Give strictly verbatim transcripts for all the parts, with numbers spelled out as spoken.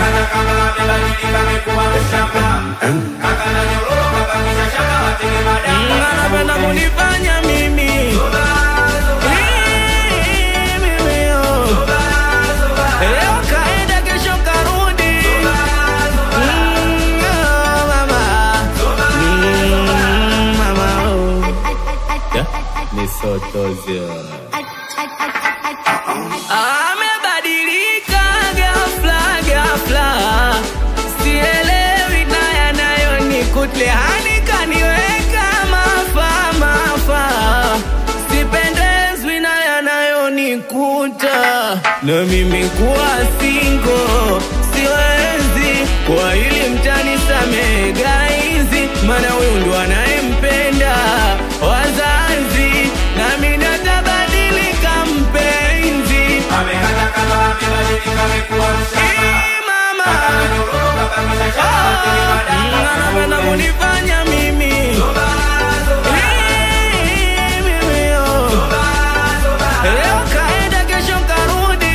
Amekata kama amebadilika amekuwa mshamba. Kaka na nyororo kabakisha shaka watenge madanga. Anapenda kunifanya mimi leo kaenda kesho karudi. Amebadilika ghafla ghafla, sielewi na yanayonikuta, hani kaniweka mafa mafa, sipendezwi na yanayonikuta. Na mimi kuwa single siwezi, kwa hili mtanisamehe guys, maana huyu ndo anayempenda wazazi, na mimi natabadilika mpenzi. Amekata kama amebadilika amekuwa mshamba. Mama Kaka na nyororo kabakisha shaka watenge madanga. anapenda kunifanya mimi leo kaenda kesho karudi.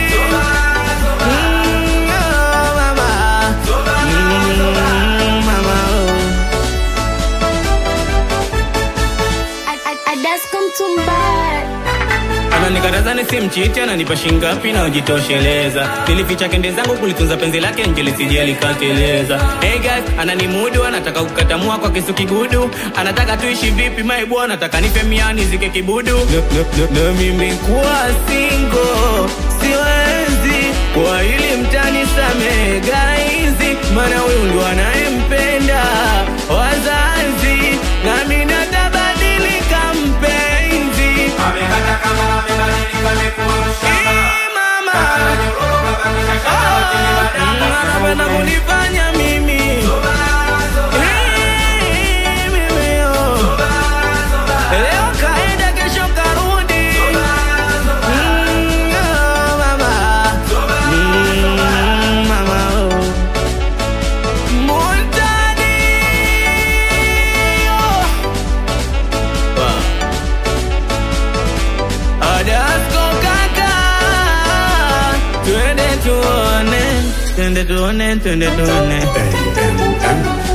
Ananikataza nisimchiti, ananipa shingapi na ujitosheleza. Nilificha kende zangu kulitunza penzi lake nje lisije likateleza. Hey guys, ananimudu, anataka kukatamua kwa kisu kigudu. Anataka tuishi vipi my boy, anataka nife miani zike kibudu. No, no, no, no, mimi kuwa single siwezi, kwa hili mtanisamehe guys, maana huyu ndo anayempenda wazazi, na mimi natabadilika mpenzi. Amekata kama amebadilika amekuwa mshamba. Mama Kaka na nyororo kabakisha shaka watenge madanga. anapenda kunifanya mimi leo kaenda kesho karudi. Montani Adasko kaka, twende tuone, twende tuone, twende tuone.